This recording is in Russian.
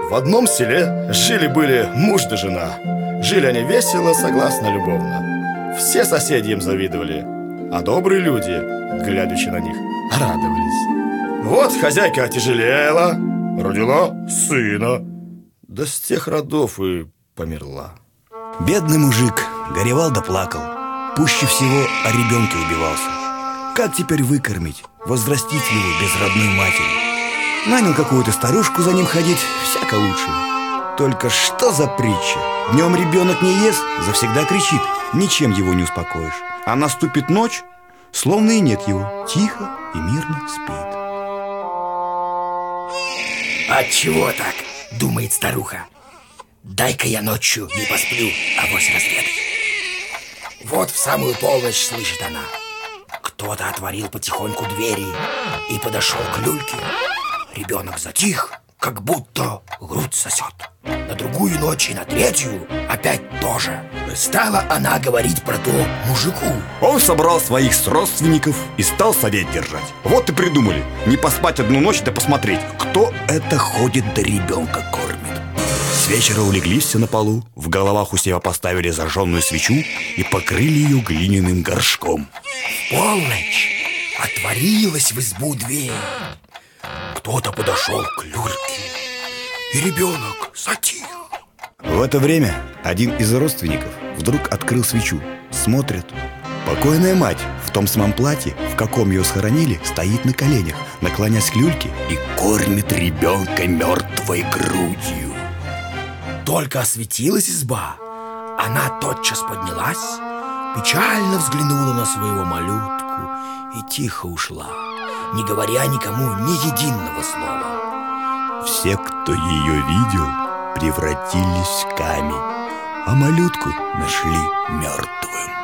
В одном селе жили-были муж да жена. Жили они весело, согласно, любовно. Все соседи им завидовали, а добрые люди, глядячи на них, радовались. Вот хозяйка отяжелела, родила сына, да с тех родов и померла. Бедный мужик горевал да плакал. Пуще всего о ребенке убивался. Как теперь выкормить, возрастить его без родной матери? Нанял какую-то старушку за ним ходить, всяко лучше. Только что за притча? Днем ребенок не ест, завсегда кричит, ничем его не успокоишь. А наступит ночь, словно и нет его, тихо и мирно спит. Отчего так? Думает старуха. Дай-ка я ночью не посплю, авось разведаю. Вот в самую полночь слышит она. Кто-то отворил потихоньку двери и подошел к люльке. Ребенок затих, как будто грудь сосет. На другую ночь и на третью опять тоже. Стала она говорить про то мужику. Он собрал своих родственников и стал совет держать. Вот и придумали, не поспать одну ночь, да посмотреть, кто это ходит да ребенка кормит. С вечера улеглись все на полу, в головах у себя поставили зажженную свечу и покрыли ее глиняным горшком. В полночь отворилась в избу дверь. Кто-то подошел к люльке, и ребенок затих. В это время один из родственников вдруг открыл свечу. Смотрит, покойная мать в том самом платье, в каком ее схоронили, стоит на коленях, наклонясь к люльке и кормит ребенка мертвой грудью. Только осветилась изба, она тотчас поднялась, печально взглянула на своего малютку и тихо ушла, не говоря никому ни единого слова. Все, кто ее видел, превратились в камень, а малютку нашли мертвым.